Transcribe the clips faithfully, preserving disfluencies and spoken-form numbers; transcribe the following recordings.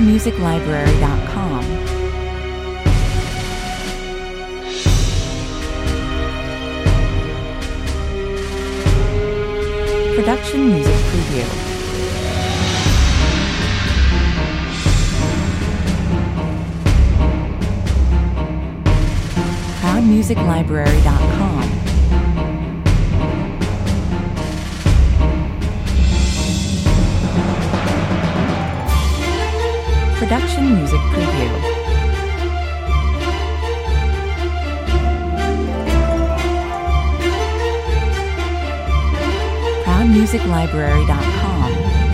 music library dot com. Production Music Preview. proud music library dot com. Production Music Preview. proud music library dot com.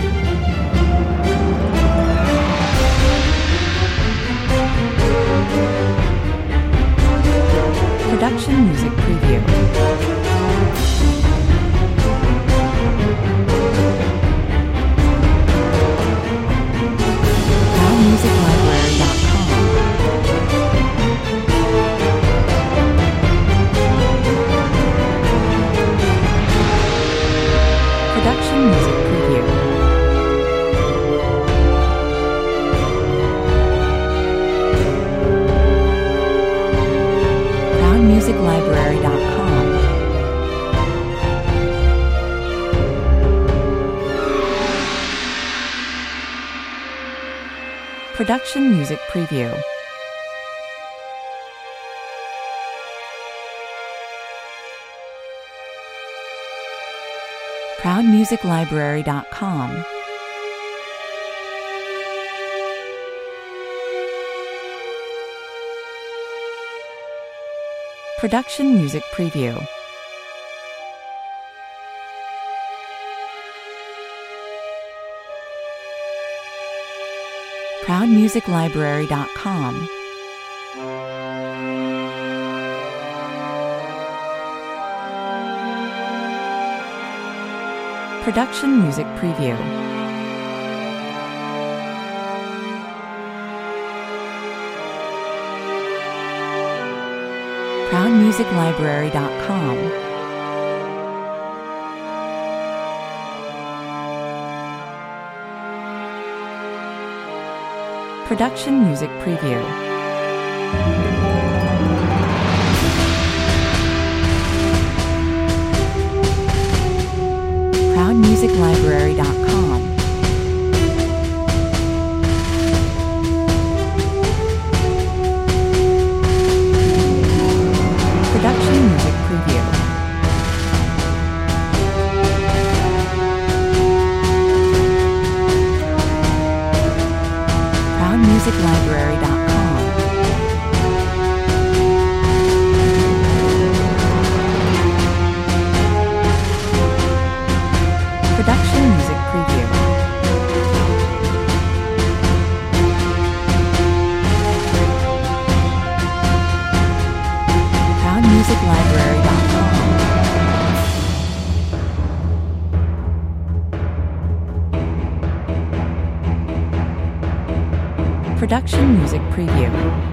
Production Music Preview. proud music library dot com. Production Music Preview. proud music library dot com. Production Music Preview. proud music library dot com. Production Music Preview. proud music library dot com. Production Music Preview. proud music library dot com. Production Music Preview. proud music library dot com. Production Music Preview. proud music library dot com. Production Music Preview. proud music library dot com. Production Music Preview.